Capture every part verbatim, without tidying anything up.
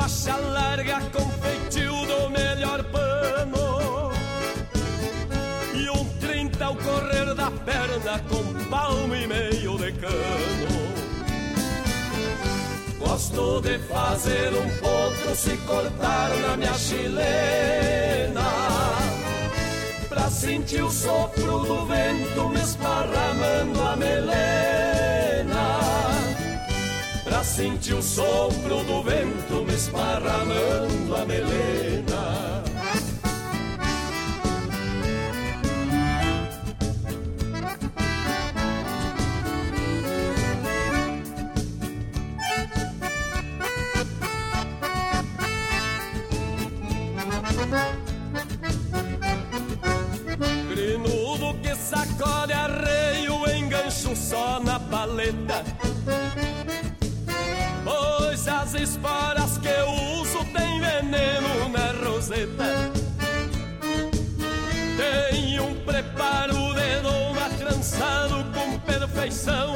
faixa larga com feitio do melhor pano e um trinta ao correr da perna com palmo e meio de cano. Gosto de fazer um potro se cortar na minha chilena, pra sentir o sopro do vento me esparramando a melena, pra sentir o sopro do vento me esparramando a melena. Grinudo que sacode arreio, engancho só na paleta, pois as esporas que eu uso tem veneno na roseta. Tem um preparo de doma trançado com perfeição,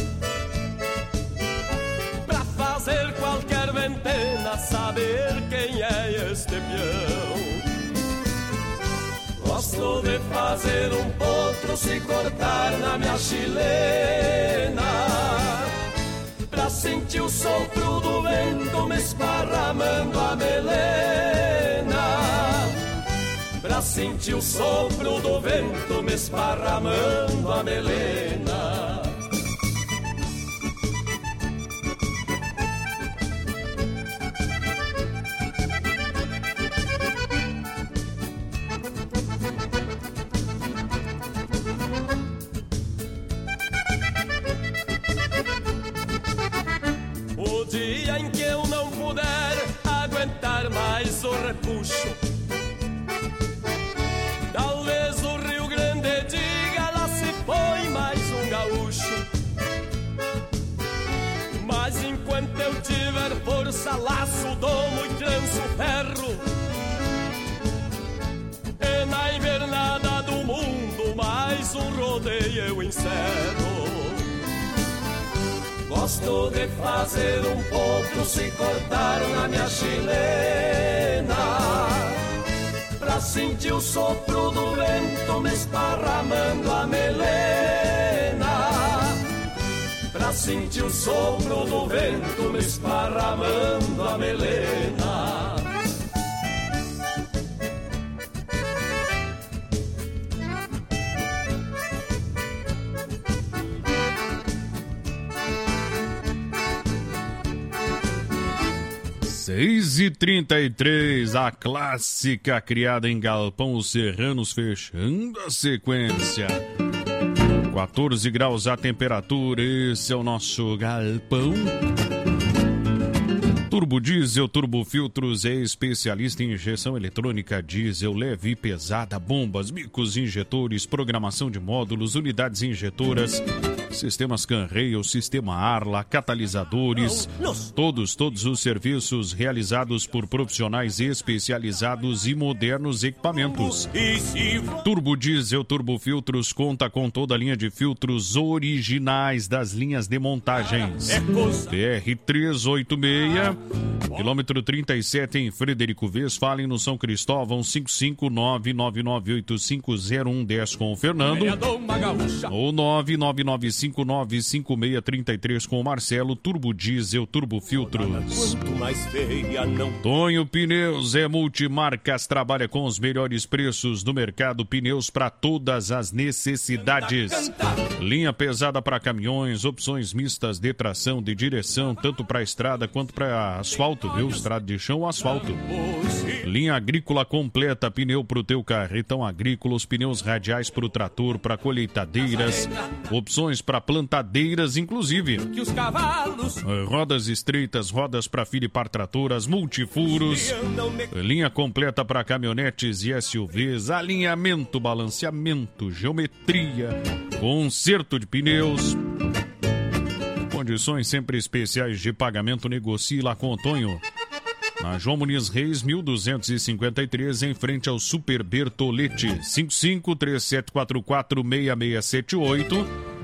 pra fazer qualquer ventena saber quem é este peão. Gosto de fazer um potro se cortar na minha chilena, pra sentir o sopro do vento me esparramando a melena, pra sentir o sopro do vento me esparramando a melena. Dia em que eu não puder aguentar mais o repuxo, talvez o Rio Grande diga lá se põe mais um gaúcho. Mas enquanto eu tiver força, laço, domo e tranço ferro, e na invernada do mundo mais um rodeio eu encerro. Gosto de fazer um potro se cortar na minha chilena, pra sentir o sopro do vento me esparramando a melena, pra sentir o sopro do vento me esparramando a melena. seis e trinta e três, a clássica criada em Galpão Os Serranos, fechando a sequência. quatorze graus a temperatura, esse é o nosso galpão. Turbo Diesel, Turbo Filtros é especialista em injeção eletrônica diesel leve e pesada, bombas, micos injetores, programação de módulos, unidades injetoras, sistemas Canrail, sistema Arla, catalisadores, todos, todos os serviços realizados por profissionais especializados e modernos equipamentos. Turbo Diesel, Turbo Filtros conta com toda a linha de filtros originais das linhas de montagens. P R trezentos e oitenta e seis, quilômetro trinta e sete em Frederico Westphalen, no São Cristóvão, cinco cinco nove nove nove oito cinco zero um um zero com o Fernando, ou nove nove nove cinco nove cinco seis três três com o Marcelo. Turbo Diesel, Turbo Filtros. Tonho Pneus é multimarcas, trabalha com os melhores preços do mercado, pneus para todas as necessidades. Linha pesada para caminhões, opções mistas de tração, de direção, tanto para estrada quanto para asfalto, viu? Estrada de chão ou asfalto. Linha agrícola completa, pneu para o teu carretão agrícola, os pneus radiais para o trator, para colheitadeiras, opções para plantadeiras, inclusive. Rodas estreitas, rodas para filho e par tratoras, multifuros. Linha completa para caminhonetes e S U Vs, alinhamento, balanceamento, geometria, conserto de pneus. Condições sempre especiais de pagamento, negocie lá com o Tonho. Na João Muniz Reis, mil duzentos e cinquenta e três, em frente ao Super Bertolete. cinco cinco três sete quatro quatro seis seis sete oito.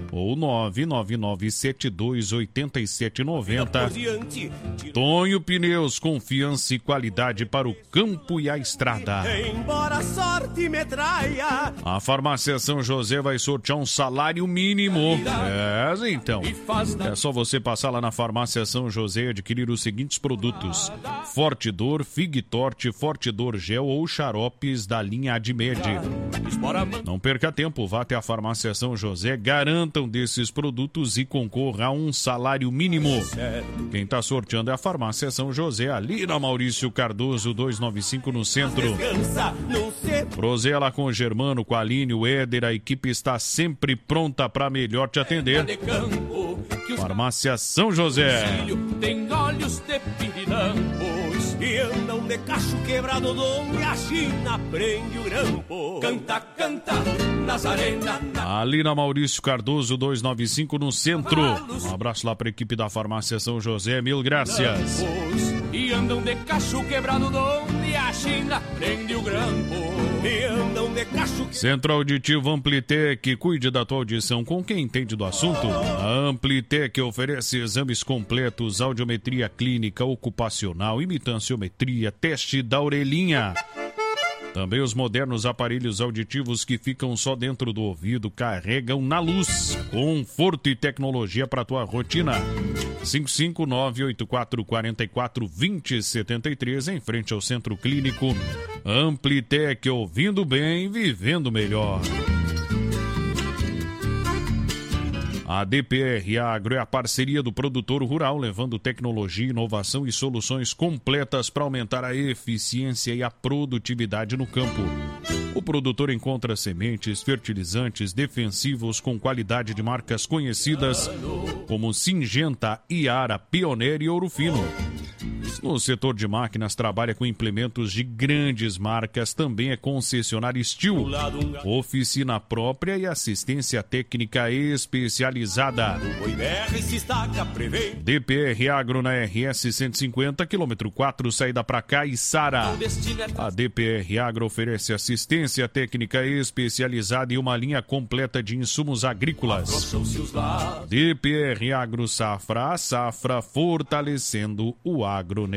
ou nove nove nove sete dois oito sete nove zero. Tonho Pneus, confiança e qualidade para o campo e a estrada. Embora a sorte me traia. A Farmácia São José vai sortear um salário mínimo. É, então. É só você passar lá na Farmácia São José e adquirir os seguintes produtos: Fortidor, Figtorte, Fortidor Gel ou xaropes da linha Admed. Não perca tempo, vá até a Farmácia São José, garantam desses produtos e concorra a um salário mínimo. Quem está sorteando é a Farmácia São José, ali na Maurício Cardoso duzentos e noventa e cinco, no centro. Prozela com o Germano, com a Aline, o Éder, a equipe está sempre pronta para melhor te atender. Farmácia São José. Tem olhos de pirilampos e andam de cacho quebrado onde a China prende o grampo. Canta, canta, Nazarena. Ali na Maurício Cardoso duzentos e noventa e cinco, no centro. Um abraço lá para a equipe da Farmácia São José, mil graças. E andam de cacho quebrado onde a China prende o grampo. E andam de cacho. Centro Auditivo Amplitec, cuide da tua audição com quem entende do assunto. A Amplitec oferece exames completos, audiometria clínica, ocupacional, imitanciometria, teste da orelhinha. Também os modernos aparelhos auditivos que ficam só dentro do ouvido carregam na luz. Conforto e tecnologia para tua rotina. cinco cinco nove oito quatro quatro quatro dois zero sete três, em frente ao Centro Clínico. Amplitec, ouvindo bem, vivendo melhor. A D P R Agro é a parceria do produtor rural, levando tecnologia, inovação e soluções completas para aumentar a eficiência e a produtividade no campo. O produtor encontra sementes, fertilizantes, defensivos com qualidade de marcas conhecidas como Singenta, Iara, Pioneer e Ouro Fino. No setor de máquinas, trabalha com implementos de grandes marcas, também é concessionário Steel, oficina própria e assistência técnica especializada. D P R Agro na R S cento e cinquenta, quilômetro quatro, saída para cá e Sara. A D P R Agro oferece assistência técnica especializada e uma linha completa de insumos agrícolas. D P R Agro Safra a Safra, fortalecendo o agronegócio.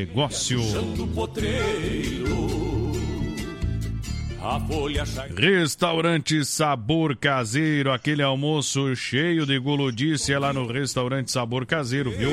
Restaurante Sabor Caseiro, aquele almoço cheio de guludice é lá no Restaurante Sabor Caseiro, viu?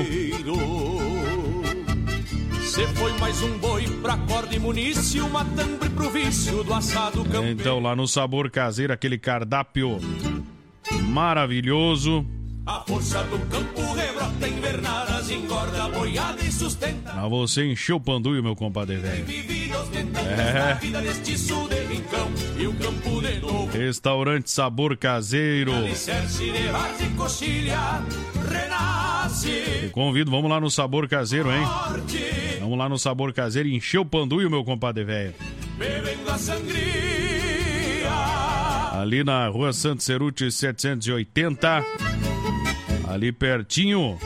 Cê foi mais um boi pra corda e munício, uma tambre pro vício do assado campeiro. Então lá no Sabor Caseiro, aquele cardápio maravilhoso. A força do campo rebrota invernadas, engorda a boiada e sustenta. Pra você encher o panduio, meu compadre velho. É. Restaurante Sabor Caseiro. Te convido, vamos lá no Sabor Caseiro, hein? Vamos lá no Sabor Caseiro e encher o panduio, meu compadre velho. Bebendo a sangria. Ali na Rua Santo Ceruti setecentos e oitenta. Ali pertinho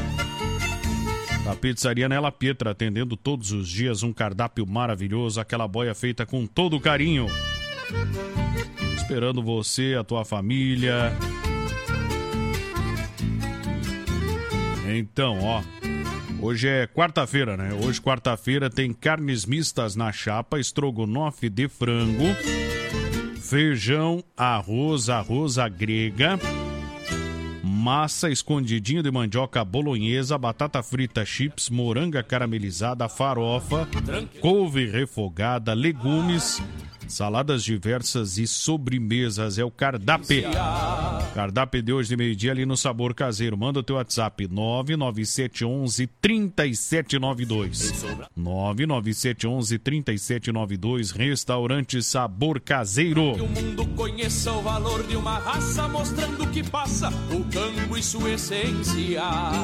da pizzaria Nela Pietra, atendendo todos os dias um cardápio maravilhoso, aquela boia feita com todo carinho. Esperando você, a tua família. Então, ó, hoje é quarta-feira, né? Hoje, quarta-feira, tem carnes mistas na chapa, estrogonofe de frango, feijão, arroz, arroz à grega, massa, escondidinho de mandioca bolonhesa, batata frita, chips, moranga caramelizada, farofa, couve refogada, legumes, saladas diversas e sobremesas. É o cardápio. Cardápio de hoje de meio-dia ali no Sabor Caseiro. Manda o teu WhatsApp nove nove sete um um três sete nove dois. nove nove sete um um três sete nove dois. Restaurante Sabor Caseiro. Que o mundo conheça o valor de uma raça, mostrando que passa o campo e sua essência.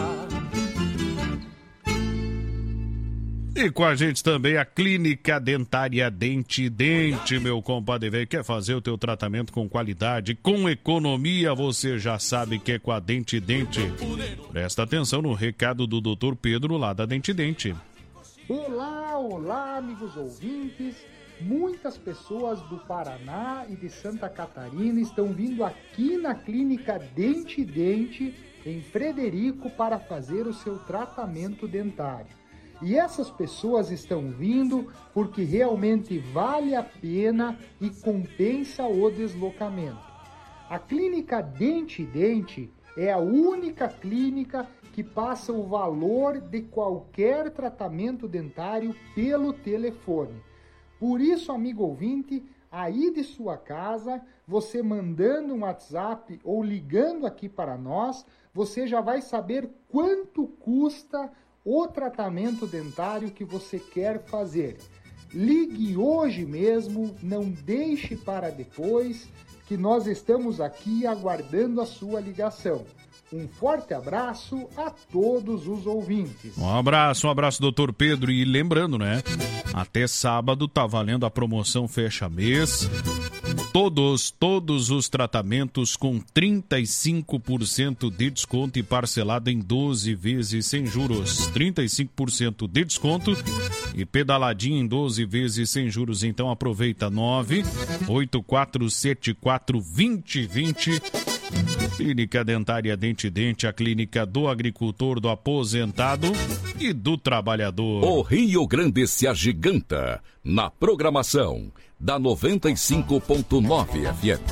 E com a gente também a Clínica Dentária Dente Dente, meu compadre velho. Quer fazer o teu tratamento com qualidade, com economia? Você já sabe que é com a Dente Dente. Presta atenção no recado do doutor Pedro lá da Dente Dente. Olá, olá, amigos ouvintes Muitas pessoas do Paraná e de Santa Catarina estão vindo aqui na Clínica Dente e Dente, em Frederico, para fazer o seu tratamento dentário. E essas pessoas estão vindo porque realmente vale a pena e compensa o deslocamento. A Clínica Dente e Dente é a única clínica que passa o valor de qualquer tratamento dentário pelo telefone. Por isso, amigo ouvinte, aí de sua casa, você mandando um WhatsApp ou ligando aqui para nós, você já vai saber quanto custa o tratamento dentário que você quer fazer. Ligue hoje mesmo, não deixe para depois, que nós estamos aqui aguardando a sua ligação. Um forte abraço a todos os ouvintes. Um abraço, um abraço, doutor Pedro. E lembrando, né? Até sábado tá valendo a promoção Fecha Mês. Todos, todos os tratamentos com trinta e cinco por cento de desconto e parcelado em doze vezes sem juros. trinta e cinco por cento de desconto e pedaladinho em doze vezes sem juros. Então aproveita nove oito quatro sete quatro dois zero dois zero. Clínica Dentária Dente Dente, a clínica do agricultor, do aposentado e do trabalhador. O Rio Grande se agiganta na programação da noventa e cinco ponto nove F M.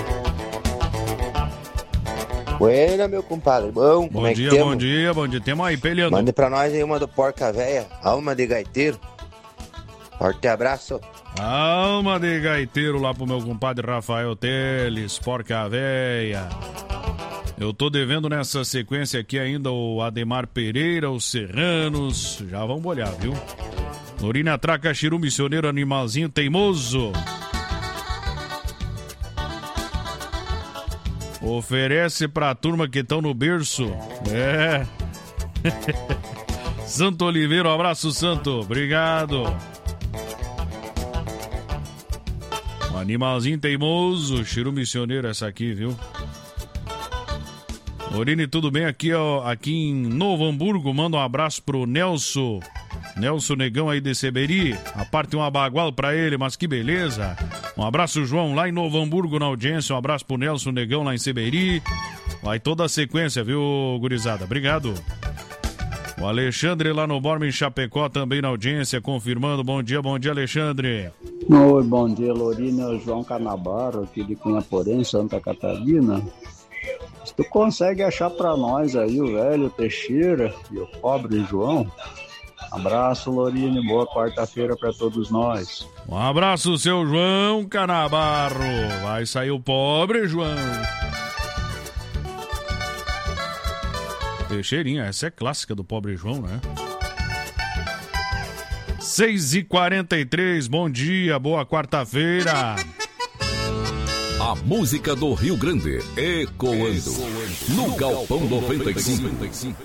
Buena, meu compadre. Bom, bom como é dia, que bom dia, bom dia. Temos aí, peleando. Mande pra nós aí uma do Porca Véia, alma de gaiteiro. Forte abraço. Alma de gaiteiro lá pro meu compadre Rafael Teles, Porca Véia. Eu tô devendo nessa sequência aqui ainda o Ademar Pereira, os Serranos. Já vamos olhar, viu? Lorina Traca, Chiru, missioneiro, animalzinho teimoso. Oferece pra turma que estão no berço. É. Santo Oliveira, um abraço, Santo. Obrigado. Um animalzinho teimoso. Chiru missioneiro essa aqui, viu? Lorine, tudo bem? Aqui, ó, aqui em Novo Hamburgo, manda um abraço pro Nelson. Nelson Negão aí de Seberi. A parte uma bagual pra ele, mas que beleza. Um abraço, João, lá em Novo Hamburgo na audiência. Um abraço pro Nelson Negão lá em Seberi. Vai toda a sequência, viu, gurizada? Obrigado. O Alexandre lá no Borba em Chapecó também na audiência, confirmando. Bom dia, bom dia, Alexandre. Oi, bom dia, Lorina. É o João Canabaro, aqui de Cunhaporém, Santa Catarina. Se tu consegue achar pra nós aí o velho Teixeira e o pobre João. Abraço, Lorine, boa quarta-feira pra todos nós. Um abraço, seu João Canabarro. Vai sair o pobre João. Teixeirinha, essa é clássica do pobre João, né? seis e quarenta e três, bom dia, boa quarta-feira. A música do Rio Grande ecoando no Galpão noventa e cinco.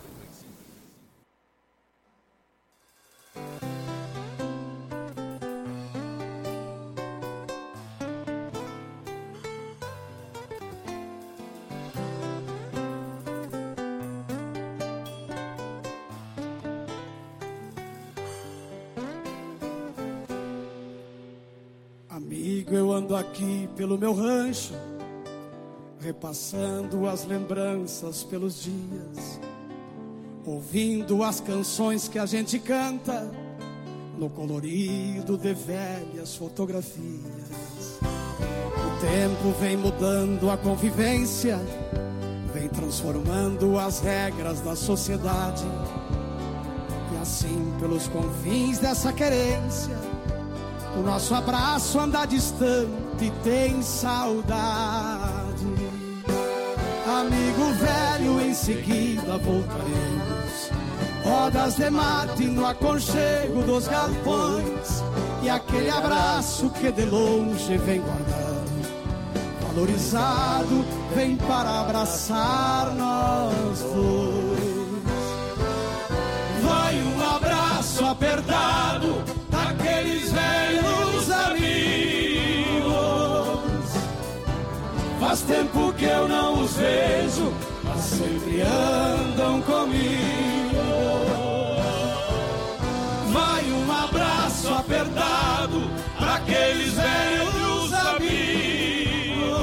Amigo, eu ando aqui pelo meu rancho, repassando as lembranças pelos dias, ouvindo as canções que a gente canta no colorido de velhas fotografias. O tempo vem mudando a convivência, vem transformando as regras da sociedade, e assim pelos confins dessa querência o nosso abraço anda distante e tem saudade. Amigo velho, em seguida voltaremos. Rodas de mate no aconchego dos galpões, e aquele abraço que de longe vem guardado, valorizado, vem para abraçar nós dois. Vai um abraço apertado daqueles velhos amigos. Faz tempo que eu não os vejo, mas sempre andam comigo. Vai um abraço apertado pra aqueles velhos amigos.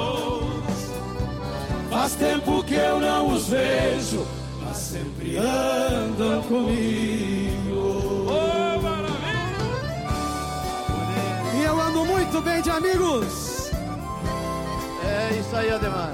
Faz tempo que eu não os vejo, mas sempre andam comigo. Oh, e eu ando muito bem de amigos. É isso aí, Ademar.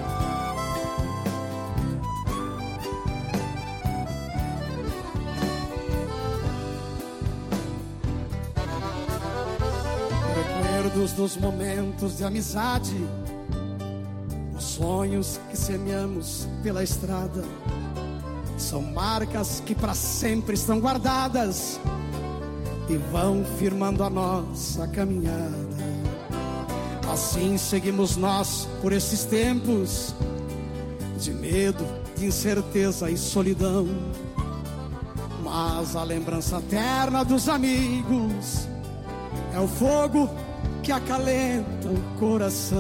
Recuerdos dos momentos de amizade, os sonhos que semeamos pela estrada, são marcas que para sempre estão guardadas e vão firmando a nossa caminhada. Assim seguimos nós por esses tempos de medo, de incerteza e solidão. Mas a lembrança eterna dos amigos é o fogo que acalenta o coração.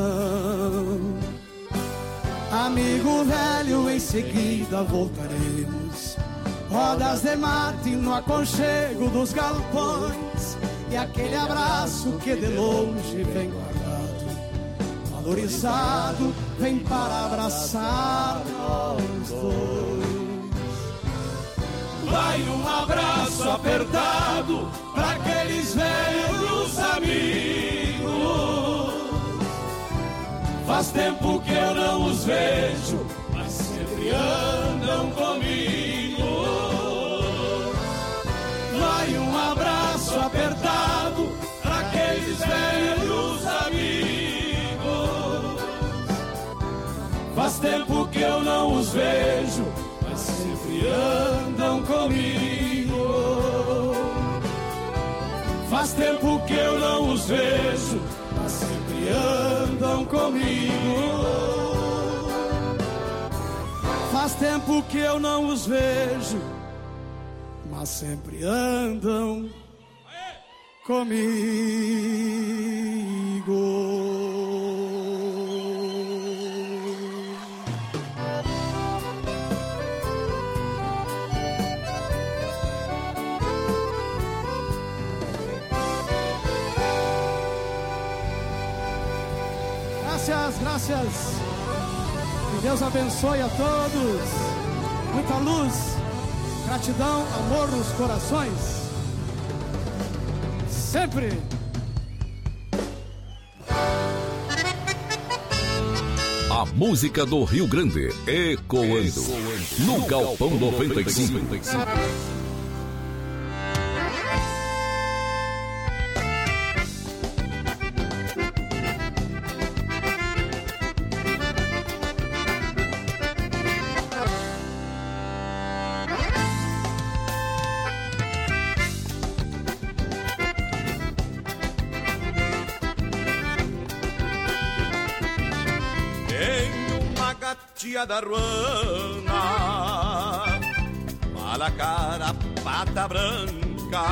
Amigo velho, em seguida voltaremos. Rodas de mate no aconchego dos galpões, e aquele abraço que de longe vem guardado, valorizado, vem para abraçar nós dois. Vai um abraço apertado pra aqueles velhos amigos. Faz tempo que eu não os vejo, mas sempre andam comigo. Vai um abraço apertado pra aqueles velhos amigos. Faz tempo que eu não os vejo, mas sempre andam comigo. Faz tempo que eu não os vejo, mas sempre andam comigo. Faz tempo que eu não os vejo, mas sempre andam comigo. Graças, graças. Que Deus abençoe a todos. Muita luz, gratidão, amor nos corações. Sempre. A música do Rio Grande ecoando no Galpão noventa e cinco. Da Ruana, mala cara, pata branca,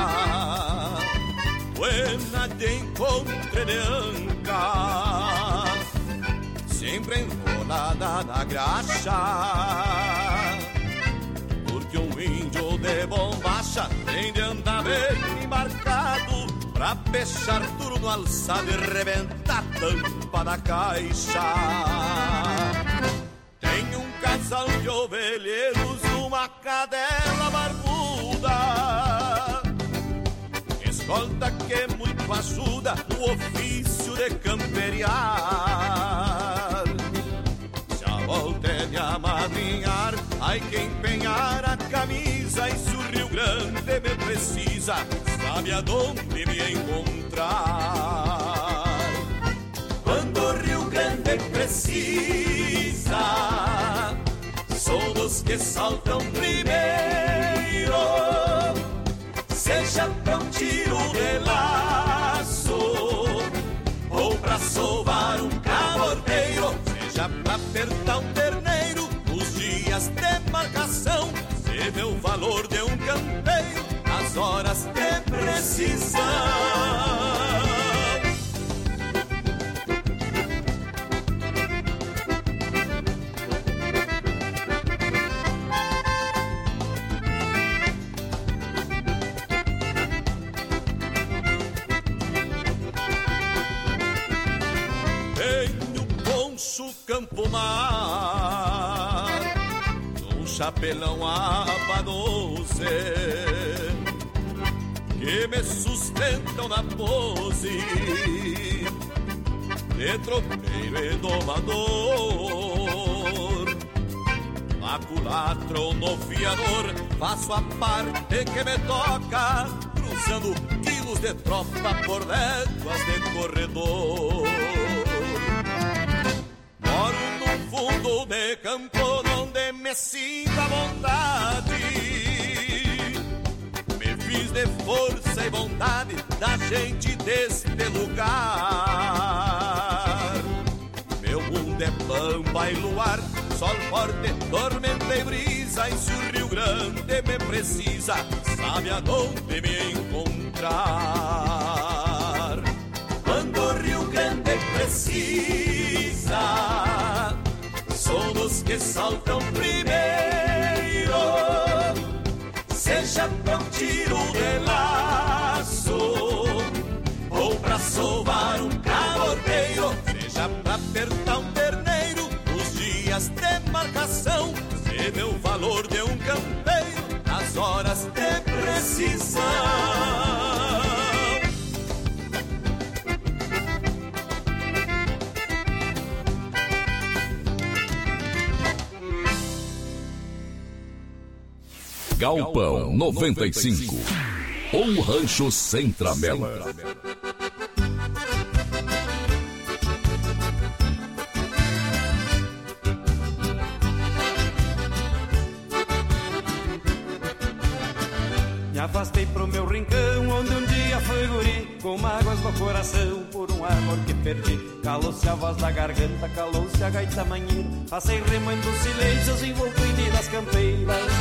buena de encontre de anca, sempre enrolada na graxa, porque um índio de bombacha tem de andar bem embarcado pra fechar tudo no alçado e rebentar a tampa da caixa. Tem um casal de ovelheiros, uma cadela barbuda, escolta que muito ajuda no ofício de camperiar. Se a volta é de amadrinhar, ai que empenhar a camisa, e se o Rio Grande me precisa, sabe aonde me encontrar. Quando o Rio Grande precisa, sou dos que saltam primeiro, seja pra um tiro de laço ou pra sovar um cabordeiro, seja pra apertar um terneiro nos dias de marcação, se vê o valor de um campeiro nas horas de precisão. campo mar, num chapelão abandoce, que me sustentam na pose de tropeiro e domador. Maculatro no fiador, faço a parte que me toca, cruzando quilos de tropa por léguas de corredor. Moro num fundo de campo onde me sinto à vontade, me fiz de força e vontade da gente deste lugar. Meu mundo é pampa e luar, sol forte, tormenta e brisa, e se o Rio Grande me precisa, sabe aonde me encontrar. Quando o Rio Grande precisa, somos que saltam primeiro, seja pra um tiro de laço ou pra sovar um cabordeiro, seja pra apertar um terneiro nos dias de marcação, se deu valor de um campeiro nas horas de precisão. Galpão noventa e cinco, um rancho sem tramela. Me afastei pro meu rincão, onde um dia foi guri, com mágoas no coração por um amor que perdi. Calou-se a voz da garganta, calou-se a gaita manheira, passei remando silêncios envolto em vidas campeiras.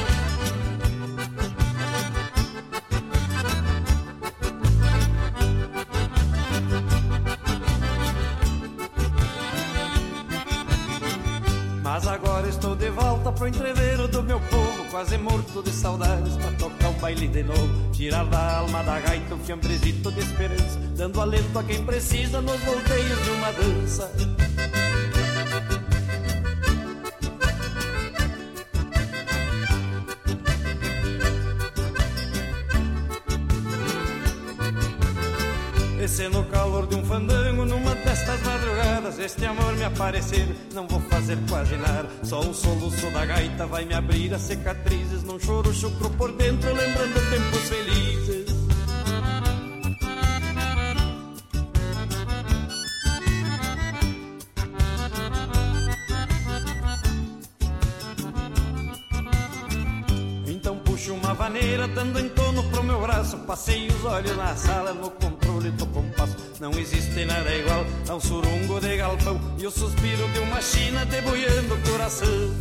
Mas agora estou de volta pro entreveiro do meu povo, quase morto de saudades pra tocar um baile de novo, tirar da alma da gaita um fiambrezito de esperança, dando alento a quem precisa nos volteios de uma dança. E se no calor de um fandango, numa destas madrugadas, este amor me aparecer, não vou fazer quase nada, só um soluço da gaita vai me abrir as cicatrizes, num choro chucro por dentro, lembrando tempos felizes. Então puxo uma vaneira, dando em torno pro meu braço, passei os olhos na sala, no controle do compasso. Não existe nada igual a um surungo de galpão e o suspiro de uma china debulhando o coração.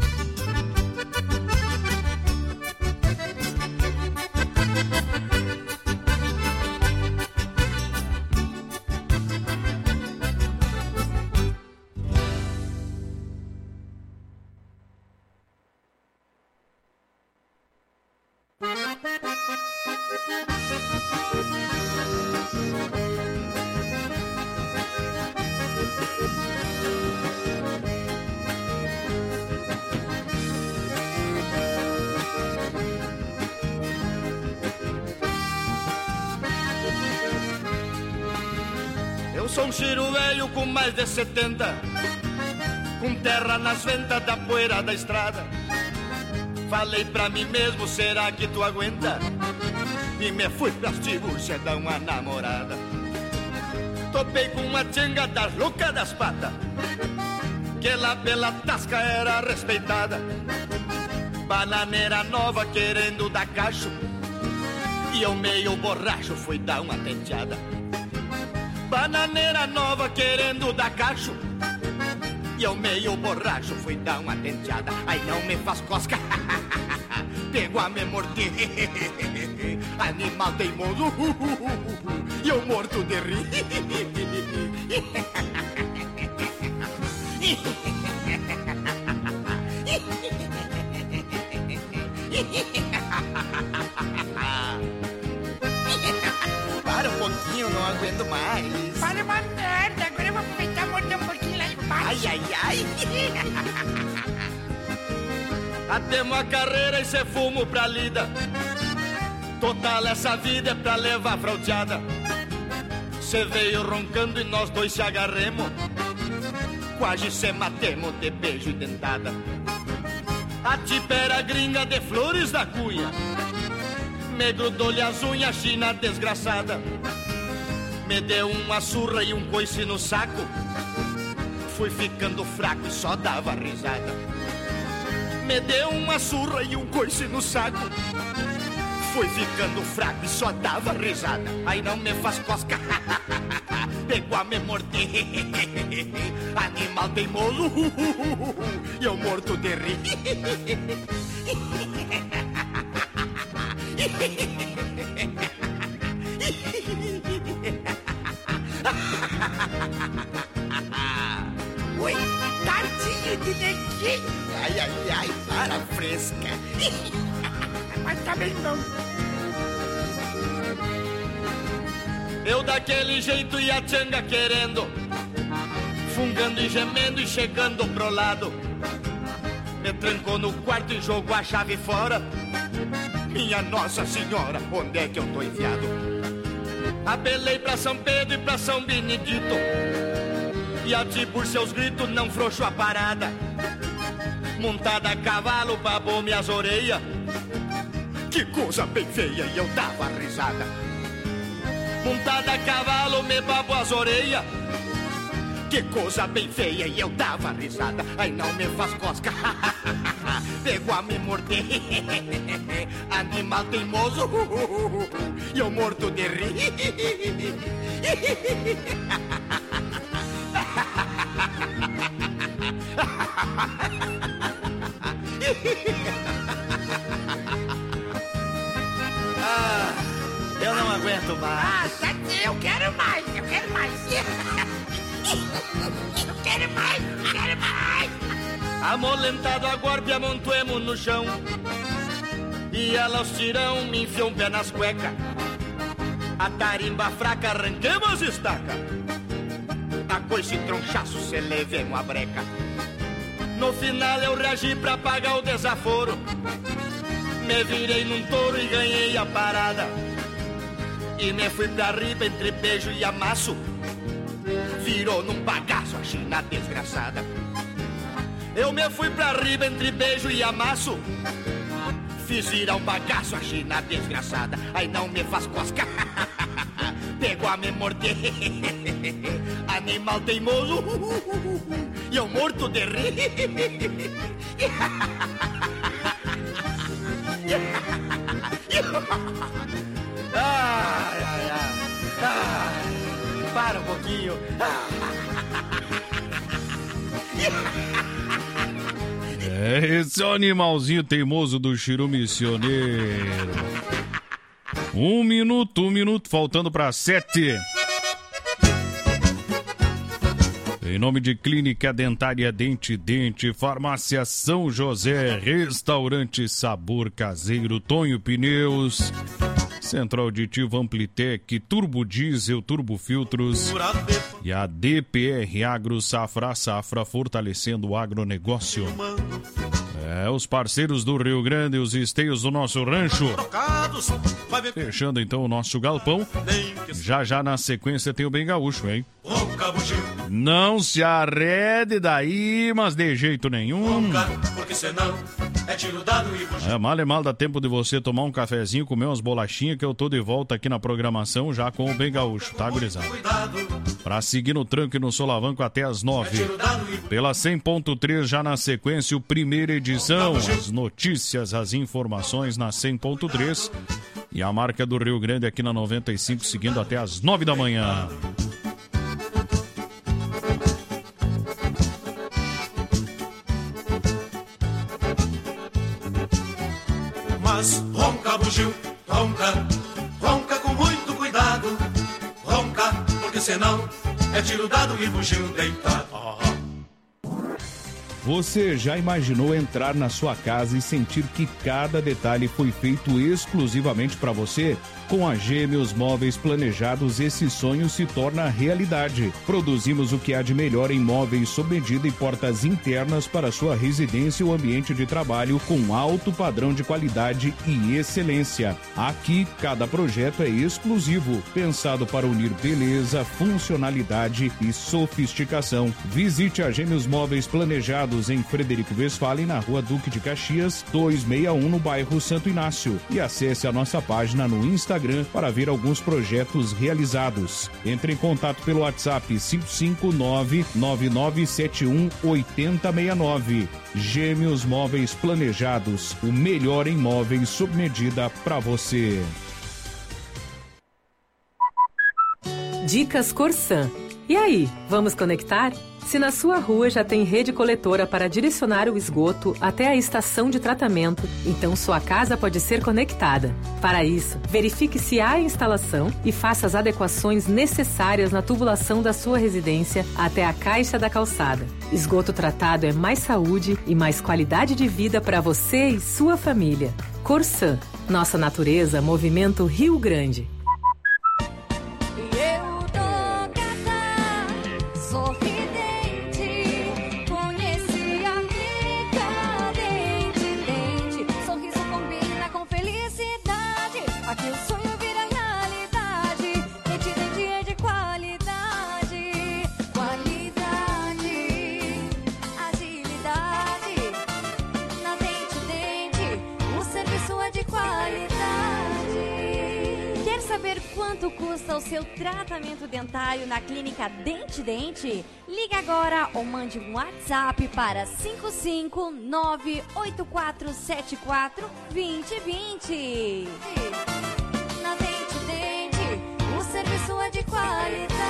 Sou um chiro velho com mais de setenta, com terra nas ventas da poeira da estrada. Falei pra mim mesmo, será que tu aguenta? E me fui pras tiburcias dar uma namorada. Topei com uma tchanga das loucas das patas, que lá pela tasca era respeitada. Bananeira nova querendo dar cacho, e eu meio borracho fui dar uma tenteada. Bananeira nova querendo dar cacho, e eu meio borracho fui dar uma tenteada. Ai, não me faz cosca, pegou a me morder. Animal teimoso, e eu morto de rir. Para um pouquinho, não aguento mais. Para uma merda, agora eu vou aproveitar e morder um pouquinho lá embaixo. Ai, ai, ai. Atemos a carreira e cê fumo pra lida. Total, essa vida é pra levar fraudeada. Cê veio roncando e nós dois se agarremos. Quase se matemos de beijo e dentada. A tipa era gringa de Flores da Cunha. Me grudou-lhe as unhas, china desgraçada. Me deu uma surra e um coice no saco. Fui ficando fraco e só dava risada. Me deu uma surra e um coice no saco. Fui ficando fraco e só dava risada. Aí não me faz cosca. Pegou a me morder. Animal teimoso. E eu morto de rir. Oi, tadinho de neguinho. Ai, ai, ai, para fresca. Mas também não. Eu daquele jeito e a tchanga querendo, fungando e gemendo e chegando pro lado. Me trancou no quarto e jogou a chave fora. Minha Nossa Senhora, onde é que eu tô enfiado? Apelei pra São Pedro e pra São Benedito, e a ti por seus gritos não frouxo a parada. Montada a cavalo, babou minhas orelhas. Que coisa bem feia, e eu dava risada. Montada a cavalo, me babou as orelhas. Que coisa bem feia, e eu dava risada. Aí não me faz cosca. Pegou a me morder. Animal teimoso. E eu morto de rir. Ah, eu não aguento mais. Ah, tadinho, eu quero mais, eu quero mais. Eu quero mais, eu quero mais. Amolentado agora, e amontoemos no chão. E ela aos tirão me enfiou um pé nas cuecas. A tarimba fraca arranquemos as estacas. A coice tronchaço se levemos a breca. No final eu reagi pra pagar o desaforo. Me virei num touro e ganhei a parada. E me fui pra riba entre beijo e amasso. Virou num bagaço a China desgraçada. Eu me fui pra riba entre beijo e amasso. Fiz virar um bagaço a China desgraçada. Aí não me faz cosca. Pegou a me morder. Animal teimoso. E eu morto de rir. Ai, ai, ai. Ai, para um pouquinho. É, esse é o animalzinho teimoso do Chiru Missioneiro. Um minuto, um minuto, faltando para sete. Em nome de Clínica Dentária Dente Dente, Farmácia São José, Restaurante Sabor Caseiro, Tonho Pneus, Centro Auditivo Amplitec, Turbo Diesel, Turbo Filtros e a D P R Agro Safra a Safra, fortalecendo o agronegócio. É, os parceiros do Rio Grande, os esteios do nosso rancho. Fechando então o nosso galpão. Já já na sequência tem o Bem Gaúcho, hein? Não se arrede daí, mas de jeito nenhum. Porque senão é tiro dado e é, mal e mal dá tempo de você tomar um cafezinho, comer umas bolachinhas, que eu tô de volta aqui na programação já com o Bem Gaúcho, tá, gurizada? Pra seguir no tranco e no solavanco até as nove. Pela cem ponto três, já na sequência, o primeira edição. As notícias, as informações na cem ponto três. E a marca do Rio Grande aqui na noventa e cinco, seguindo até as nove da manhã. Mas ronca, bugio, ronca, ronca com muito cuidado. Ronca, porque senão é tiro dado e bugio deitado. Você já imaginou entrar na sua casa e sentir que cada detalhe foi feito exclusivamente para você? Com a Gêmeos Móveis Planejados, esse sonho se torna realidade. Produzimos o que há de melhor em móveis sob medida e portas internas para sua residência ou ambiente de trabalho com alto padrão de qualidade e excelência. Aqui, cada projeto é exclusivo, pensado para unir beleza, funcionalidade e sofisticação. Visite a Gêmeos Móveis Planejados em Frederico Westphalen, na Rua Duque de Caxias, duzentos e sessenta e um, no bairro Santo Inácio. E acesse a nossa página no Instagram para ver alguns projetos realizados. Entre em contato pelo WhatsApp cinco cinco nove, nove nove sete um, oito zero seis nove. Gêmeos Móveis Planejados, o melhor em móveis sob medida para você. Dicas Corsan. E aí, vamos conectar? Se na sua rua já tem rede coletora para direcionar o esgoto até a estação de tratamento, então sua casa pode ser conectada. Para isso, verifique se há instalação e faça as adequações necessárias na tubulação da sua residência até a caixa da calçada. Esgoto tratado é mais saúde e mais qualidade de vida para você e sua família. Corsan, nossa natureza, movimento Rio Grande. Quanto custa o seu tratamento dentário na clínica Dente Dente? Ligue agora ou mande um WhatsApp para cinco cinco nove oito quatro sete quatro dois zero dois zero. Na Dente Dente, o serviço é de qualidade.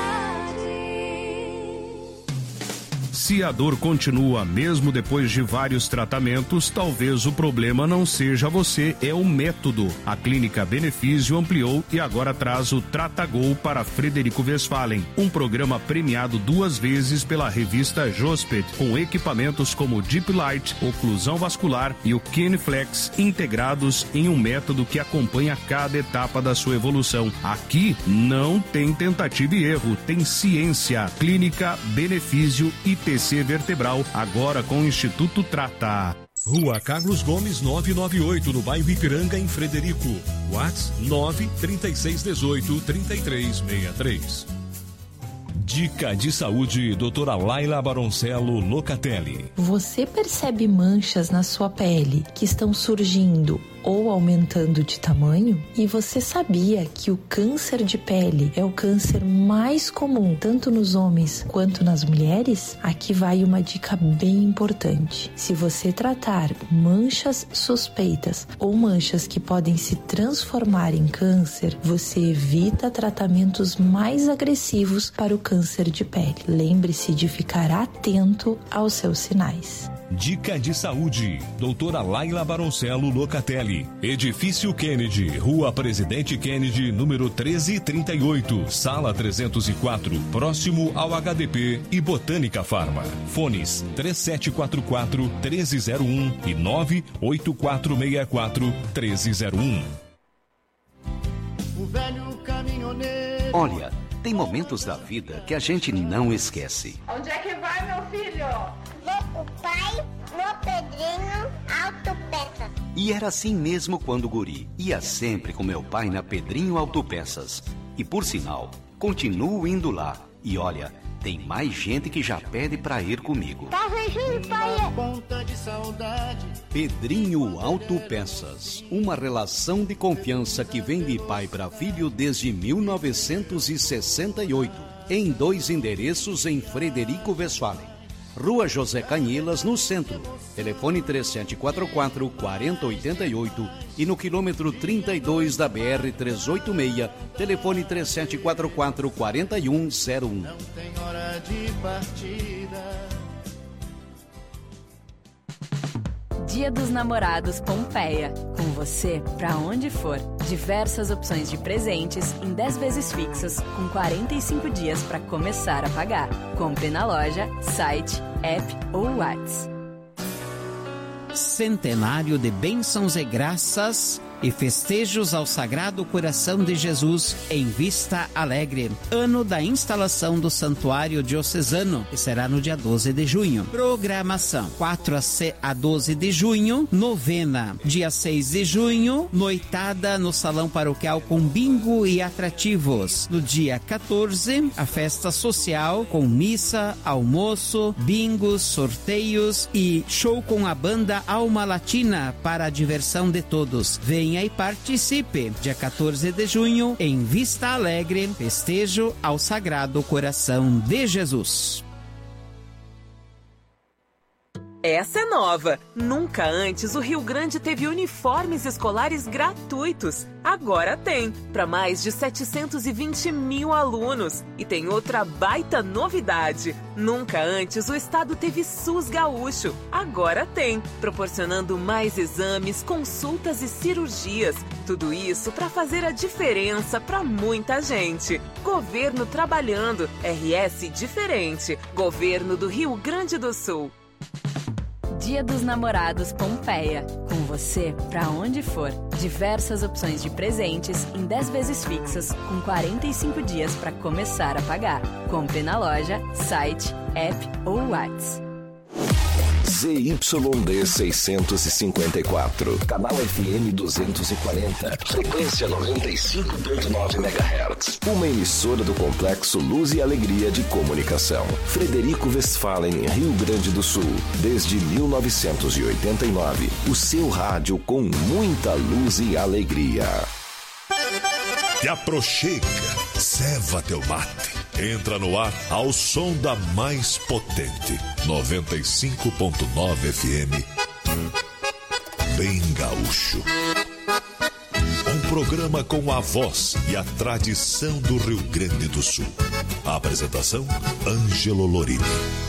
Se a dor continua mesmo depois de vários tratamentos, talvez o problema não seja você, é o método. A Clínica Benefício ampliou e agora traz o Tratagol para Frederico Westphalen, um programa premiado duas vezes pela revista Josped, com equipamentos como Deep Light, oclusão vascular e o Kineflex, integrados em um método que acompanha cada etapa da sua evolução. Aqui não tem tentativa e erro, tem ciência. Clínica Benefício I T C Vertebral, agora com o Instituto Trata. Rua Carlos Gomes novecentos e noventa e oito, no bairro Ipiranga, em Frederico. WhatsApp nove trinta e seis dezoito, trinta e três sessenta e três. Dica de saúde, doutora Laila Baroncello Locatelli. Você percebe manchas na sua pele que estão surgindo ou aumentando de tamanho? E você sabia que o câncer de pele é o câncer mais comum tanto nos homens quanto nas mulheres? Aqui vai uma dica bem importante. Se você tratar manchas suspeitas ou manchas que podem se transformar em câncer, você evita tratamentos mais agressivos para o câncer de pele. Lembre-se de ficar atento aos seus sinais. Dica de saúde, doutora Laila Baroncello Locatelli. Edifício Kennedy, Rua Presidente Kennedy, número treze trinta e oito, Sala trezentos e quatro, próximo ao H D P e Botânica Pharma. Fones três sete quatro quatro, um três zero um e nove oito quatro seis quatro, três zero um. O velho caminhoneiro. Olha, tem momentos da vida que a gente não esquece. Onde é que vai, meu filho? Vou com o pai no Pedrinho Autopeças. E era assim mesmo quando guri. Ia sempre com meu pai na Pedrinho Autopeças. E por sinal, continuo indo lá. E olha, tem mais gente que já pede pra ir comigo. Tá vendo, pai? Ponta de saudade. Pedrinho Autopeças. Uma relação de confiança que vem de pai para filho desde mil novecentos e sessenta e oito. Em dois endereços em Frederico Westphalen. Rua José Canhilas, no centro. Telefone três sete quatro quatro, quatro zero oito oito e no quilômetro trinta e dois da B R trezentos e oitenta e seis, telefone três sete quatro quatro, quatro um zero um. Não tem hora de partida. Dia dos Namorados Pompeia. Com você pra onde for. Diversas opções de presentes em dez vezes fixas com quarenta e cinco dias para começar a pagar. Compre na loja, site, app ou WhatsApp. centenário de bênçãos e graças e festejos ao Sagrado Coração de Jesus em Vista Alegre. Ano da instalação do Santuário Diocesano, que será no dia doze de junho. Programação: quatro a doze de junho, novena. Dia seis de junho, noitada no Salão Paroquial com bingo e atrativos. No dia quatorze, a festa social com missa, almoço, bingos, sorteios e show com a banda Alma Latina para a diversão de todos. Venha e participe. Dia quatorze de junho, em Vista Alegre, festejo ao Sagrado Coração de Jesus. Essa é nova. Nunca antes o Rio Grande teve uniformes escolares gratuitos. Agora tem, para mais de setecentos e vinte mil alunos. E tem outra baita novidade. Nunca antes o estado teve SUS gaúcho. Agora tem, proporcionando mais exames, consultas e cirurgias. Tudo isso para fazer a diferença para muita gente. Governo trabalhando. R S diferente. Governo do Rio Grande do Sul. Dia dos Namorados Pompeia. Com você pra onde for. Diversas opções de presentes em dez vezes fixas, com quarenta e cinco dias para começar a pagar. Compre na loja, site, app ou WhatsApp. Z Y D seiscentos e cinquenta e quatro, canal F M duzentos e quarenta, frequência noventa e cinco ponto nove megahertz. Uma emissora do Complexo Luz e Alegria de Comunicação. Frederico Westphalen, Rio Grande do Sul, desde mil novecentos e oitenta e nove. O seu rádio com muita luz e alegria. Te aproxega, ceva teu mate. Entra no ar ao som da mais potente, noventa e cinco ponto nove F M. Bem gaúcho. Um programa com a voz e a tradição do Rio Grande do Sul. A apresentação, Ângelo Lorini.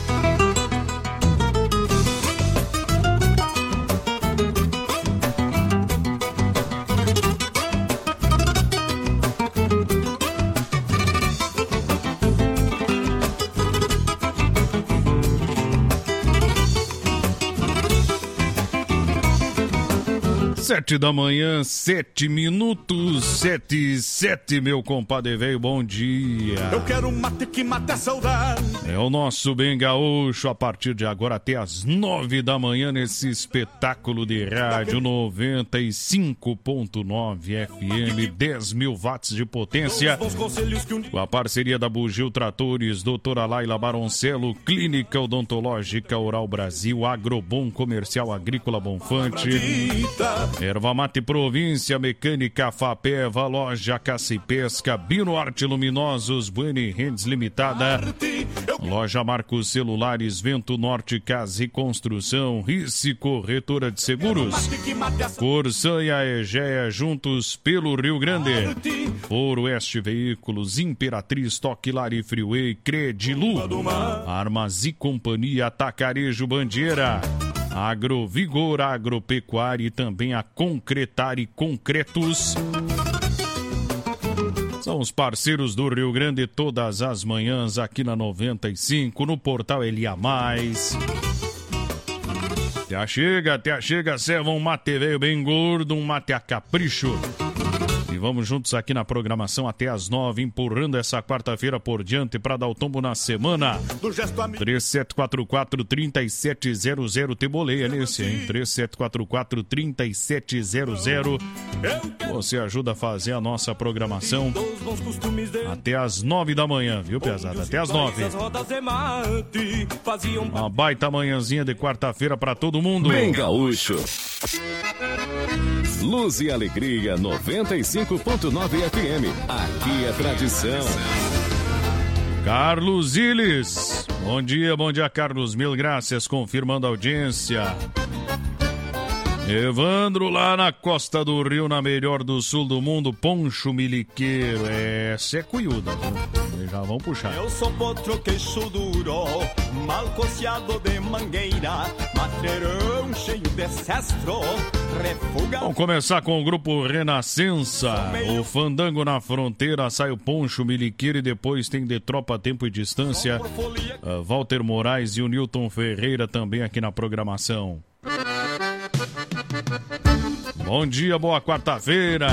Sete da manhã, sete minutos, sete e sete, meu compadre velho, bom dia. Eu quero mate que mata a saudade. É o nosso Bem Gaúcho, a partir de agora até as nove da manhã, nesse espetáculo de rádio, noventa e cinco ponto nove F M, dez mil watts de potência. Com a parceria da Bugio Tratores, doutora Laila Baroncelo, Clínica Odontológica Oral Brasil, Agrobom Comercial Agrícola Bonfante, Erva Mate Província, Mecânica Fapeva, Loja Caça e Pesca, Bino Arte Luminosos, Buene Rendes Limitada, Loja Marcos Celulares, Vento Norte Casa e Construção, Rice Corretora de Seguros, Corsan e a Egea juntos pelo Rio Grande, Ouro Oeste Veículos, Imperatriz, Toque Lari Freeway, Credilu, Armas e Companhia, Atacarejo Bandeira, Agrovigor Agropecuária e também a Concretar e Concretos. São os parceiros do Rio Grande todas as manhãs aqui na noventa e cinco, no portal Elia Mais. Até a chega, até a chega, serva um mate velho bem gordo, um mate a capricho. E vamos juntos aqui na programação até as nove, empurrando essa quarta-feira por diante para dar o tombo na semana. três sete quatro quatro, três sete zero zero, te boleia nesse, hein? três sete quatro quatro, três sete zero zero. Você ajuda a fazer a nossa programação até as nove da manhã, viu, pesada? Até as nove. Uma baita manhãzinha de quarta-feira para todo mundo. Bem gaúcho. Luz e Alegria noventa e cinco ponto nove F M. Aqui é tradição. Carlos Iles. Bom dia, bom dia, Carlos. Mil graças, confirmando a audiência. Evandro lá na costa do Rio, na melhor do sul do mundo, Poncho Miliqueiro. É, secuiuda, viu? Já vão puxar. Eu sou potro queixo duro, mal coceado de mangueira, materão cheio de cestro, refuga... Vamos começar com o grupo Renascença. O Fandango na Fronteira, sai o Poncho Miliqueiro e depois tem De Tropa, Tempo e Distância. Uh, Walter Moraes e o Newton Ferreira também aqui na programação. Bom dia, boa quarta-feira.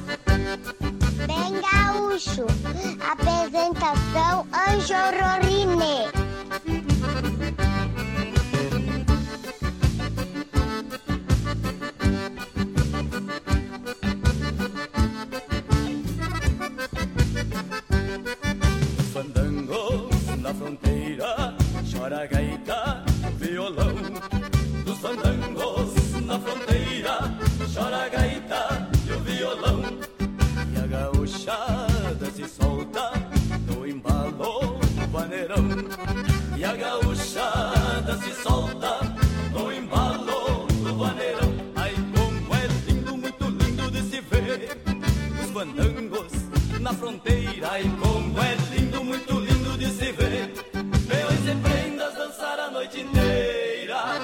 Bem gaúcho, apresentação Anjo Rorine. Na fronteira, chora a gaita, violão. Dos fandangos na fronteira, chora a gaita e o violão. E a gauchada se solta no embalo do vaneirão. E a gauchada se solta no embalo do vaneirão. Ai, como é lindo, muito lindo de se ver os fandangos na fronteira. Ai, como é lindo, muito lindo de se ver peões e prendas dançar a noite inteira.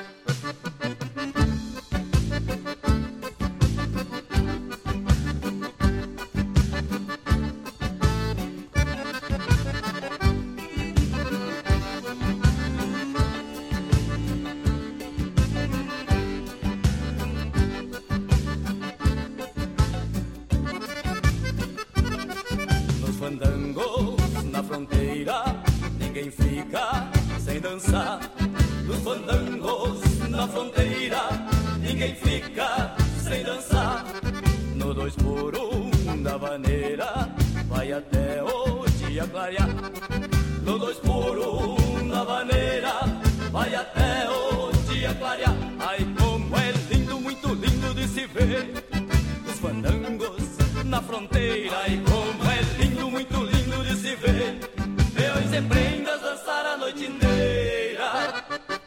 Nos fandangos na fronteira, ninguém fica sem dançar. Nos fandangos na fronteira, ninguém fica sem dançar. No dois por um da vaneira, vai até o dia clarear. No dois por um da vaneira, vai até o dia clarear. Ai, como é lindo, muito lindo de se ver os fandangos na fronteira. Ai, como é lindo, muito lindo de se ver peões e prendas dançar a noite inteira.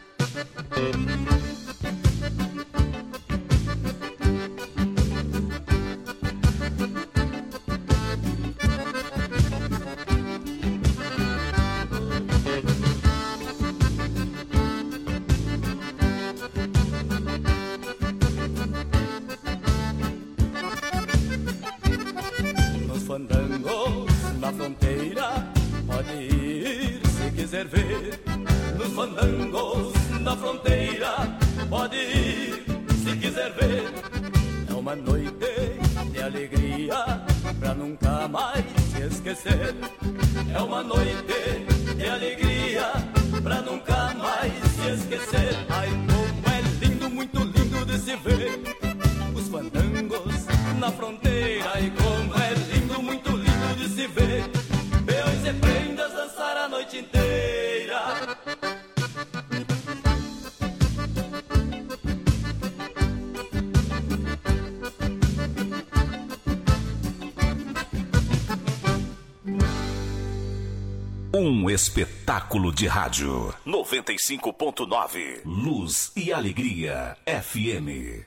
Nos fandangos na fronteira, pode ir se quiser ver. Nos fandangos na fronteira, pode ir se quiser ver. É uma noite de alegria pra nunca mais se esquecer. É uma noite de alegria pra nunca mais se esquecer. Ai, como é lindo, muito lindo de se ver os fandangos na fronteira. Ai, como é lindo, muito lindo de se ver peões e prendas dançar a noite inteira. Um espetáculo de rádio. noventa e cinco ponto nove. Luz e Alegria F M.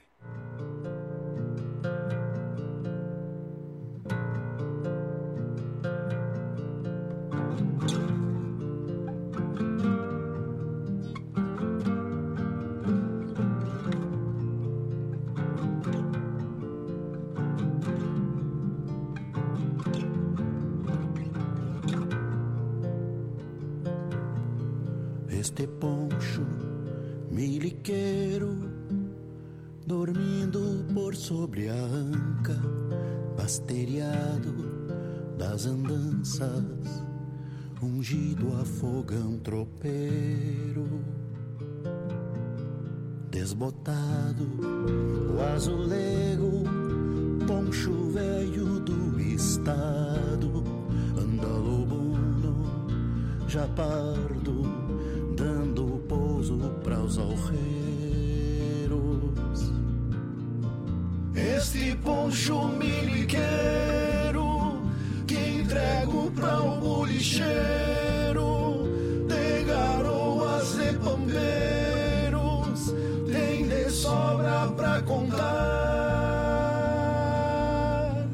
Este poncho miliqueiro, dormindo por sobre a anca, basteriado das andanças, ungido a fogão tropeiro, desbotado o azulego, poncho velho do estado, andalobuno, já pardo, dando pouso para os alreiros. Este poncho miliqueiro que entrego para o bolicheiro, de garoas e pampeiros, tem de sobra pra contar.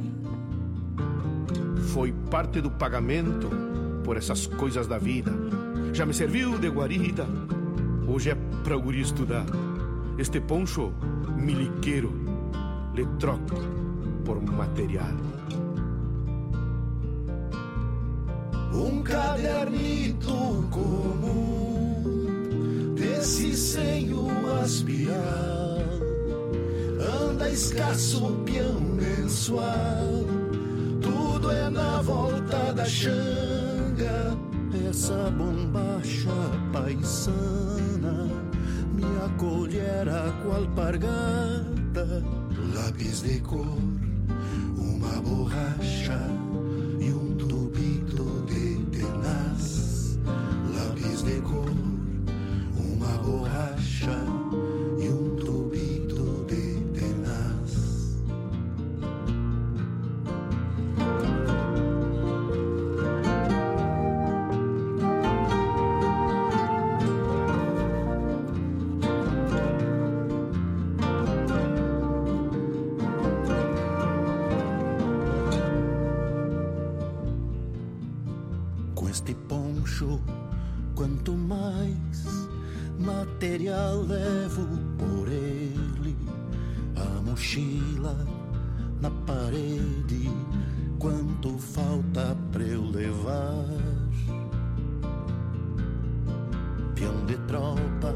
Foi parte do pagamento por essas coisas da vida. Já me serviu de guarida, hoje é pra o guri estudar. Este poncho miliqueiro lhe troco por material. Um cadernito comum, desse sem o aspiral, anda escasso o peão mensual. Tudo é na volta da xanga. Essa bombacha paisana me acolhera qual pargata. Lápis de cor, uma borracha e um tubito de tenaz. Lápis de cor, uma borracha e um tubito de tenaz. Com este poncho, quanto mais material levo por ele, a mochila na parede, quanto falta pra eu levar. Peão de tropa,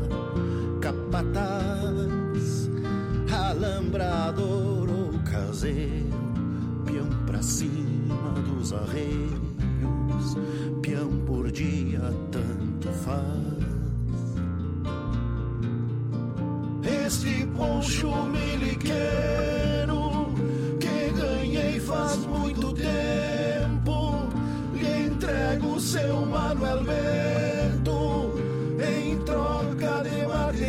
capataz, alambrador ou caseiro, peão pra cima dos arreios, peão por dia tanto faz. Este poncho miliqueiro que ganhei faz muito tempo, lhe entrego seu Manuel Bento em troca de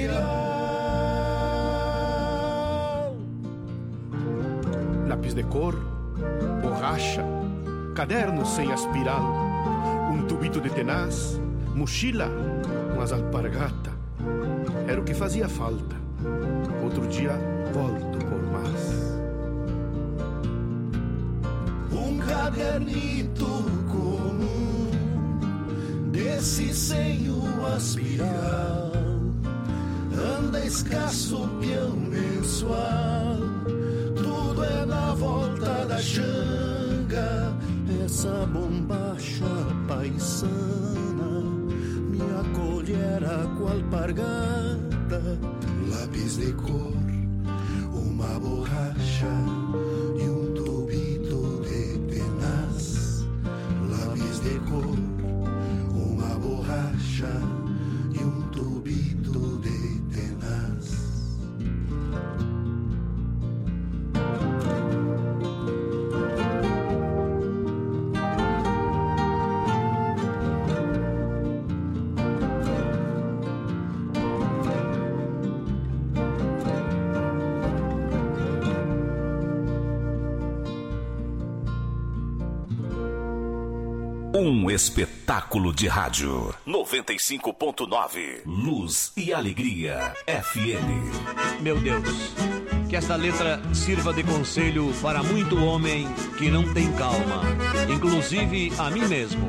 material. Lápis de cor, borracha, caderno sem aspiral, um tubito de tenaz, mochila, umas alpargata. Era o que fazia falta. Outro dia volto por mais. Um cadernito comum, desse sem o aspiral, anda escasso o peão mensual. Tudo é na volta da xanga. Essa bombacha paisana me acolhera qual pargata. Lápis de cor, uma borracha e um tubito de tenaz. Lápis de cor, uma borracha e um tubito de tenaz. Um espetáculo de rádio. noventa e cinco ponto nove. Luz e Alegria F M. Meu Deus, que esta letra sirva de conselho para muito homem que não tem calma, inclusive a mim mesmo.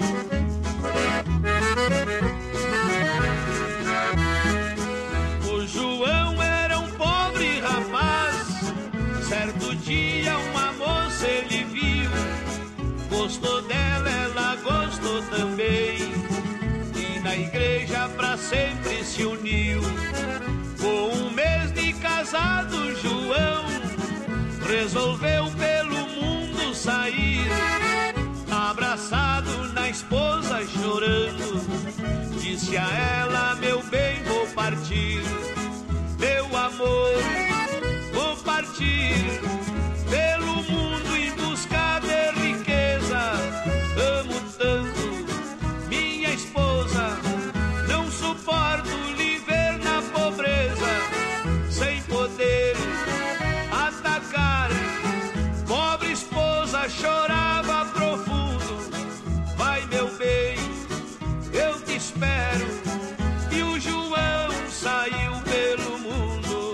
O João era um pobre rapaz. Certo dia uma moça ele viu, gostou dela, ela gostou também, e na igreja pra sempre se uniu. Com um mês de casado, João resolveu pelo mundo sair, abraçado na esposa chorando, disse a ela: meu bem, vou partir, meu amor, vou partir pelo mundo em busca de riqueza. Amo tanto minha esposa, não suporto lhe ver na pobreza, sem poder atacar. Pobre esposa chorava profundo. Vai, meu bem, eu te espero. E o João saiu pelo mundo.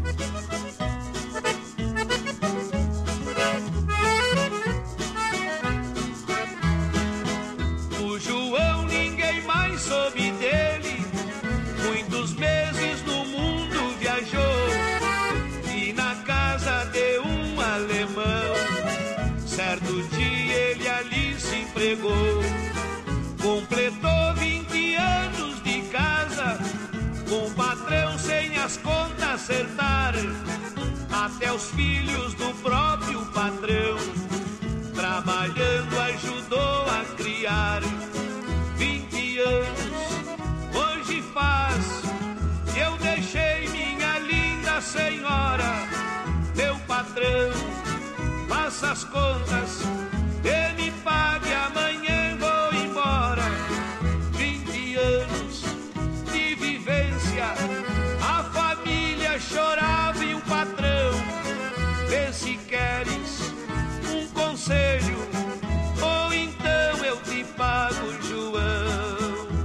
O João ninguém mais soube dele, muitos meses no mundo viajou, e na casa de um alemão, certo dia ele ali se empregou. Completou vinte anos de casa, com o patrão sem as contas acertar, até os filhos do próprio patrão. Trabalhando ajudou a criar. Vinte anos hoje faz que eu deixei minha linda senhora. Meu patrão, faça as contas e me pague, amanhã vou embora. Vinte anos de vivência, a família chorava e o patrão. Vê se queres um conselho, ou então eu te pago, João.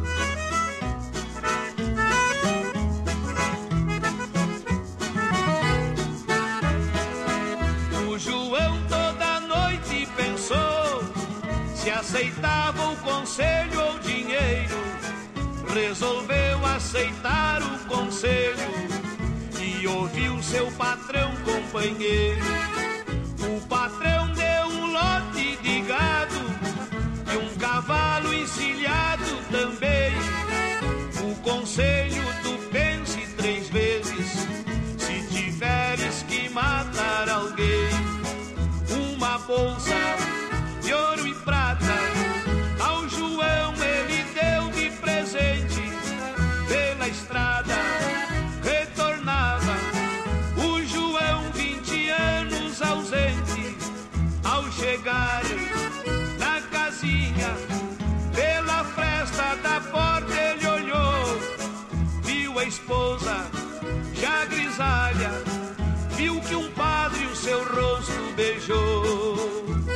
O João toda noite pensou se aceitava o conselho ou dinheiro. Resolveu aceitar o conselho e ouviu seu patrão companheiro. O patrão deu um lote de gado e um cavalo encilhado também. O conselho tu pense três vezes se tiveres que matar alguém. Uma bolsa de ouro e prata ao João ele deu de presente. Pela estrada retornava o João, vinte anos ausente. Ao chegar na casinha, pela fresta da porta ele olhou. Viu a esposa já grisalha, viu que um padre o seu rosto beijou.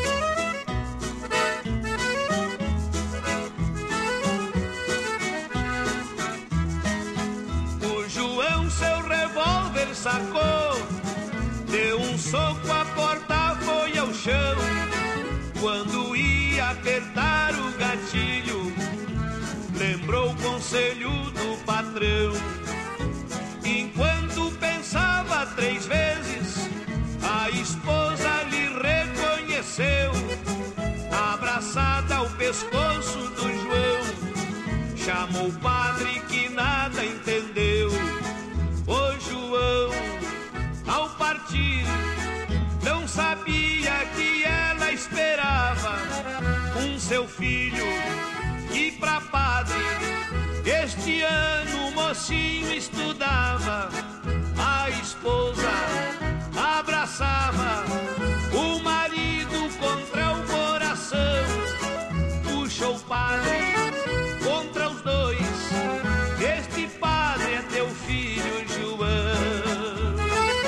O João seu revólver sacou, deu um soco, a porta foi ao chão. Quando ia apertar o gatilho, lembrou o conselho do patrão. Enquanto pensava três vezes, a esposa lhe reconheceu, abraçada ao pescoço do João. Chamou o padre que nada entendeu. O João, ao partir, não sabia que ela esperava um seu filho e pra padre. Este ano o mocinho estudava. A esposa abraçava o marido contra o coração. Puxou o padre contra os dois. Este padre é teu filho, João.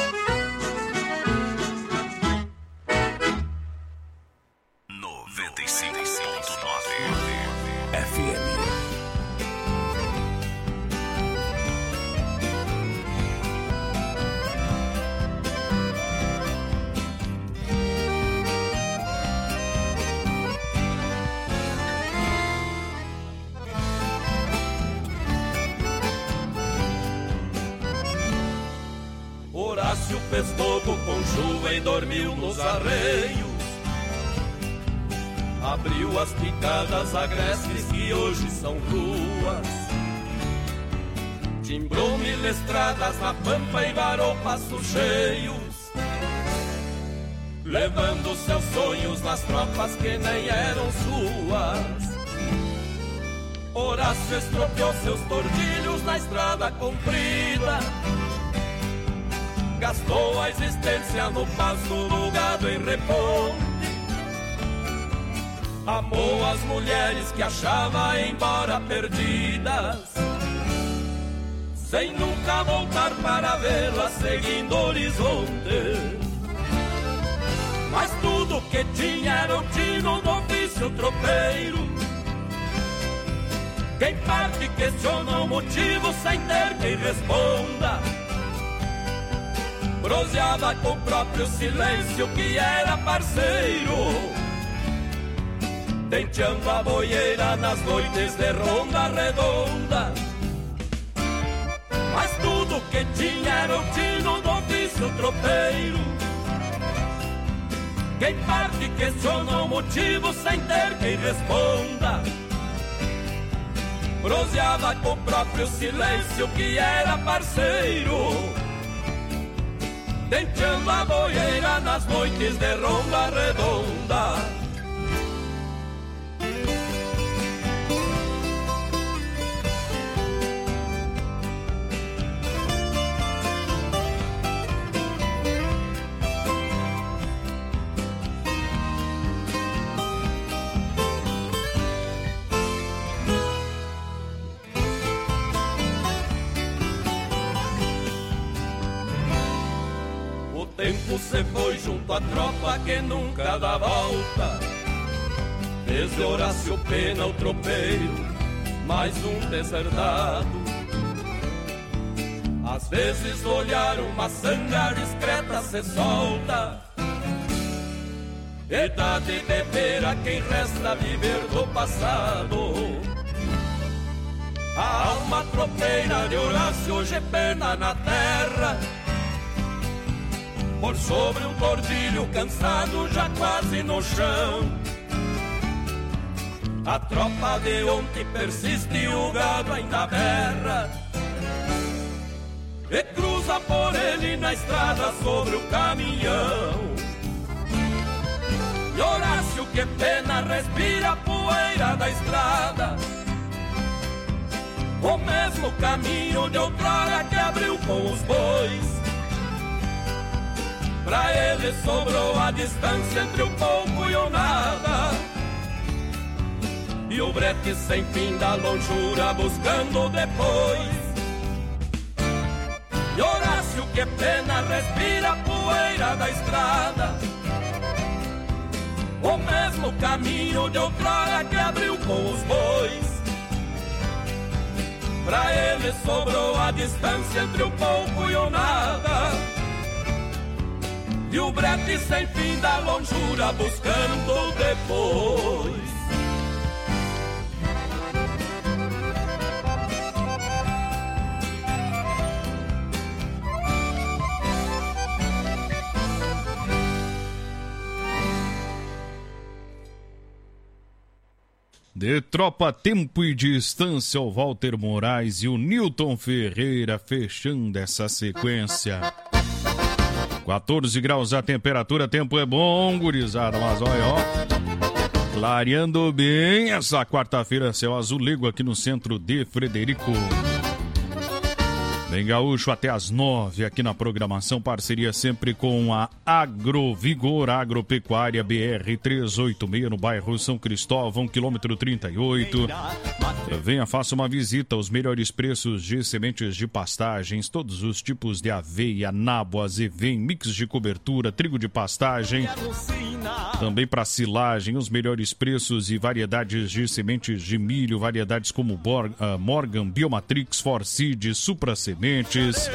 noventa e cinco ponto nove F M. Horácio fez fogo com chuva e dormiu nos arreios. Abriu as picadas agrestes que hoje são ruas. Timbrou mil estradas na pampa e varou passos cheios, levando seus sonhos nas tropas que nem eram suas. Horácio estropiou seus tordilhos na estrada comprida, gastou a existência no pasto, no gado em reponte. Amou as mulheres que achava embora perdidas, sem nunca voltar para vê-las seguindo o horizonte. Mas tudo que tinha era o tino do ofício tropeiro. Quem parte questiona o motivo sem ter quem responda. Proseava com o próprio silêncio que era parceiro, tenteando a boieira nas noites de ronda redonda. Mas tudo que tinha era o tino do ofício tropeiro. Quem parte questiona o motivo sem ter quem responda. Proseava com o próprio silêncio que era parceiro, tenteando a boieira nas noites de ronda redonda. O tempo se foi junto à tropa que nunca dá volta. Desde Horácio Pena o tropeiro, mais um deserdado. Às vezes olhar uma sanga discreta se solta. E dá de beber a quem resta viver do passado. A alma tropeira de Horácio hoje é pena na terra. Por sobre um tordilho cansado já quase no chão. A tropa de ontem persiste e o gado ainda berra. E cruza por ele na estrada sobre o caminhão. E Horácio que pena respira a poeira da estrada. O mesmo caminho de outrora que abriu com os bois. Pra ele sobrou a distância entre o pouco e o nada. E o brete sem fim da longura buscando depois. E Horácio que pena respira a poeira da estrada. O mesmo caminho de outrora que abriu com os bois. Pra ele sobrou a distância entre o pouco e o nada. E o brete sem fim da longura buscando depois. De tropa, tempo e distância, o Walter Moraes e o Newton Ferreira fechando essa sequência. quatorze graus a temperatura, tempo é bom, gurizada, mas olha, ó, clareando bem essa quarta-feira, céu azulego aqui no centro de Frederico. Bem gaúcho até as nove aqui na programação, parceria sempre com a Agrovigor Agropecuária B R trezentos e oitenta e seis no bairro São Cristóvão, quilômetro trinta e oito. Venha, faça uma visita, os melhores preços de sementes de pastagens, todos os tipos de aveia, nabo, azevém, mix de cobertura, trigo de pastagem. Também para silagem, os melhores preços e variedades de sementes de milho, variedades como Borg, uh, Morgan, Biomatrix, Forseed, Supra Sementes.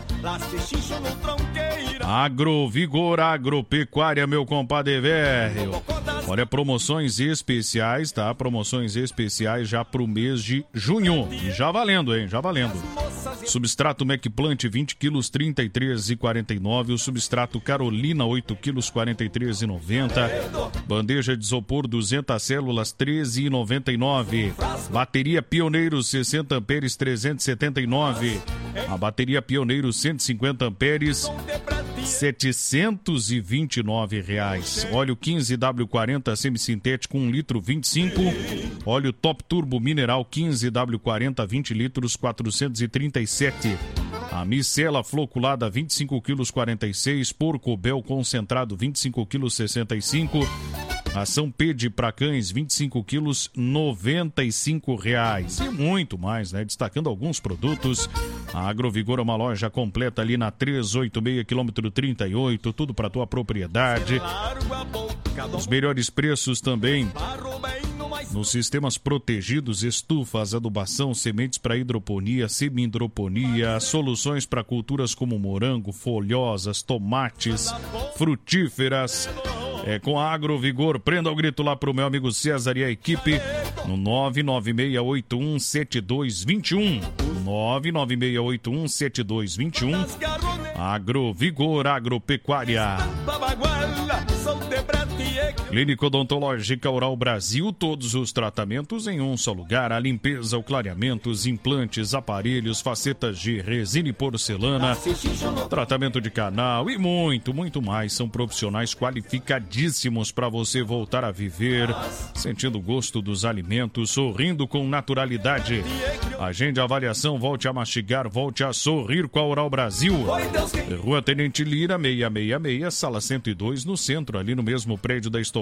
Agrovigor Agropecuária, meu compadre velho. Olha, promoções especiais, tá? Promoções especiais já pro mês de junho. Já valendo, hein? Já valendo. Substrato Mecplant vinte quilos, trinta e três reais e quarenta e nove centavos. O substrato Carolina oito quilos, quarenta e três reais e noventa centavos. Bandeja de isopor duzentas células, treze reais e noventa e nove centavos. Bateria Pioneiro sessenta amperes, trezentos e setenta e nove reais. A bateria Pioneiro cento e cinquenta amperes, setecentos e vinte e nove reais. Óleo quinze W quarenta semissintético um litro vinte e cinco. Óleo Top Turbo Mineral quinze W quarenta vinte litros quatrocentos e trinta e sete. A micela floculada vinte e cinco quilos quarenta e seis. Porcobel concentrado vinte e cinco quilos sessenta e cinco. Ação Pede para cães vinte e cinco quilos noventa e cinco reais. E muito mais, né? Destacando alguns produtos. A Agrovigor é uma loja completa ali na trezentos e oitenta e seis, quilômetro trinta e oito, tudo para tua propriedade. Os melhores preços também nos sistemas protegidos, estufas, adubação, sementes para hidroponia, semi-hidroponia, soluções para culturas como morango, folhosas, tomates, frutíferas. É com a Agrovigor. Prenda o grito lá pro meu amigo César e a equipe no nove nove seis oito um sete dois dois um. nove nove seis oito um sete dois dois um. Agrovigor Agropecuária. Clínica Odontológica Oral Brasil, todos os tratamentos em um só lugar. A limpeza, o clareamento, os implantes, aparelhos, facetas de resina e porcelana, tratamento de canal e muito, muito mais. São profissionais qualificadíssimos para você voltar a viver, sentindo o gosto dos alimentos, sorrindo com naturalidade. Agende a avaliação, volte a mastigar, volte a sorrir com a Oral Brasil. Rua Tenente Lira, seiscentos e sessenta e seis, sala cento e dois, no centro, ali no mesmo prédio da Estofada